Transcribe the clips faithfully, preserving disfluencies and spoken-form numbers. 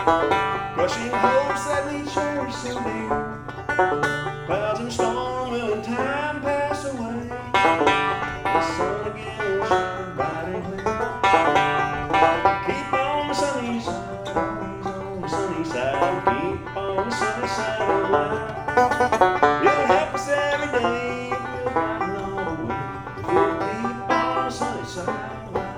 Crushing hopes that we cherish so dear. Clouds and storm will in time pass away. The sun again will shine bright and clear. Keep on the sunny side, always on the sunny side. Keep on the sunny side of life. It'll help us every day, it will brighten all the way. If we'll keep on the sunny side of life.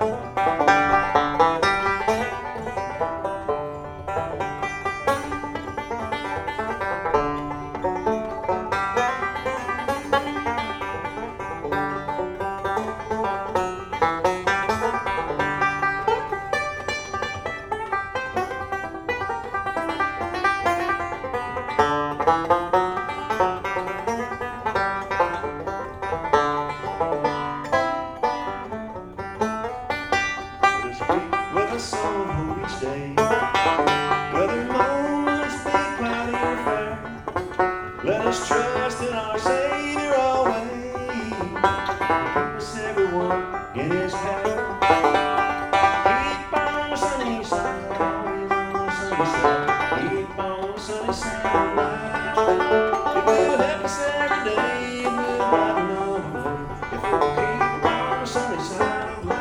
With a song of hope each day, whether moments be cloudy or fair, let us trust in our Savior always. Keep us everyone in His care. Keep on the sunny side, always on the sunny side. Keep on the sunny side of life. It will help us every day, it will brighten all the way. If we'll keep on the sunny side of life.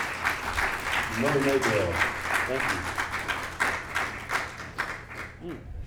Mother Maybell. Thank you. Mm.